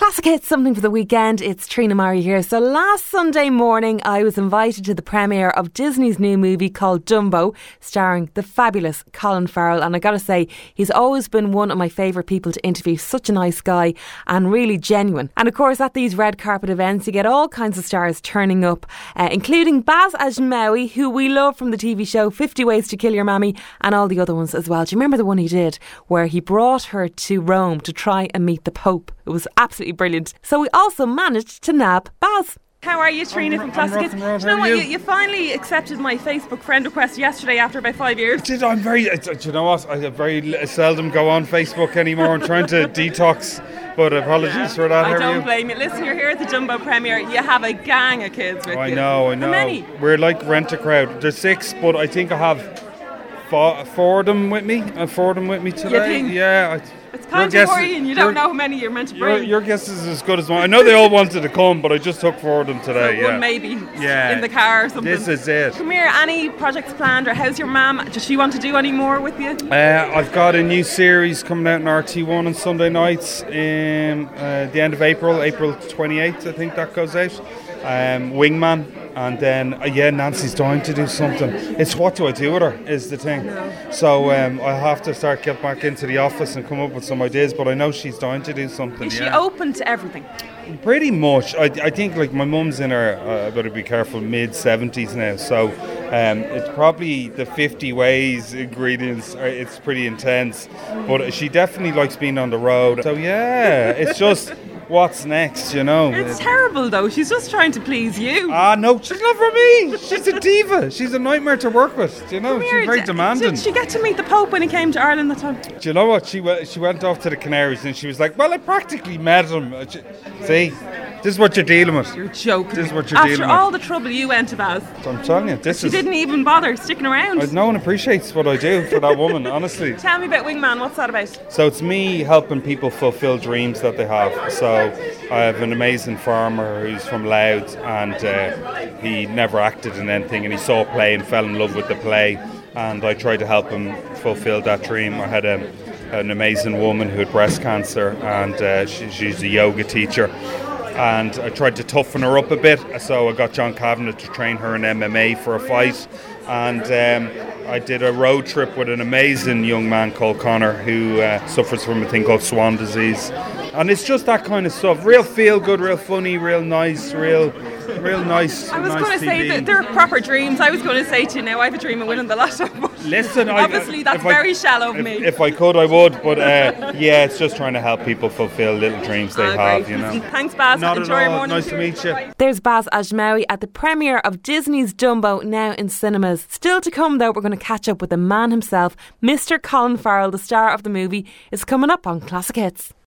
Classic Hits, something for the weekend. It's Trina Murray here. So last Sunday morning I was invited to the premiere of Disney's new movie called Dumbo, starring the fabulous Colin Farrell, and I gotta say, he's always been one of my favourite people to interview. Such a nice guy and really genuine. And of course at these red carpet events you get all kinds of stars turning up, including Baz Ajmaoui, who we love from the TV show 50 Ways to Kill Your Mammy, and all the other ones as well. Do you remember the one he did where he brought her to Rome to try and meet the Pope? It was absolutely brilliant. So we also managed to nab Baz. How are you, Trina from Classic Hits? Do you know what? You finally accepted my Facebook friend request yesterday after about 5 years. Do you know what? I very seldom go on Facebook anymore. I'm trying to detox, but apologies for that. I don't blame you. Listen, you're here at the Dumbo premiere. You have a gang of kids with you. I know. How many? We're like Rent-A-Crowd. There's 6, but I think I have four of them with me. Today. You think? Yeah. It's Pantamori and you don't know how many you're meant to bring. Your guess is as good as mine. I know they all wanted to come, but I just took 4 of them today. So one maybe in the car or something. This is it. Come here, any projects planned, or how's your mum? Does she want to do any more with you? I've got a new series coming out in RT1 on Sunday nights in the end of April 28th, I think that goes out. Wingman. And then, Nancy's dying to do something. It's what do I do with her is the thing. So I have to get back into the office and come up with some ideas, but I know she's dying to do something. Is she open to everything? Pretty much. I think like my mum's in her, I better be careful, mid-70s now. So it's probably the 50 ways ingredients. It's pretty intense. But she definitely likes being on the road. So it's just... what's next, you know? It's terrible though. She's just trying to please you. No, she's not for me. She's a diva. She's a nightmare to work with. You know, she's very demanding. Did she get to meet the Pope when he came to Ireland that time? Do you know what? She went off to the Canaries and she was like, well, I practically met him. See? This is what you're dealing with. You're joking. This is what you're dealing with. After all the trouble you went to Baz. So I'm telling you, she didn't even bother sticking around. No one appreciates what I do for that woman, honestly. Tell me about Wingman. What's that about? So it's me helping people fulfill dreams that they have. So I have an amazing farmer who's from Louth, and he never acted in anything, and he saw a play and fell in love with the play, and I tried to help him fulfill that dream. I had an amazing woman who had breast cancer, and she's a yoga teacher. And I tried to toughen her up a bit, so I got John Kavanagh to train her in MMA for a fight. And I did a road trip with an amazing young man called Connor who suffers from a thing called Swan disease. And it's just that kind of stuff. Real feel good, real funny, real nice, real nice. I was going to say that they're proper dreams. I was going to say to you now, I have a dream of winning the lotto. Listen, obviously that's very shallow of me. If I could, I would. But it's just trying to help people fulfill little dreams they have. You know. Thanks, Baz. Not Enjoy at your all. morning. Nice to meet you. There's Baz Ajmaoui at the premiere of Disney's Dumbo, now in cinemas. Still to come though, we're going to catch up with the man himself, Mr. Colin Farrell, the star of the movie, is coming up on Classic Hits.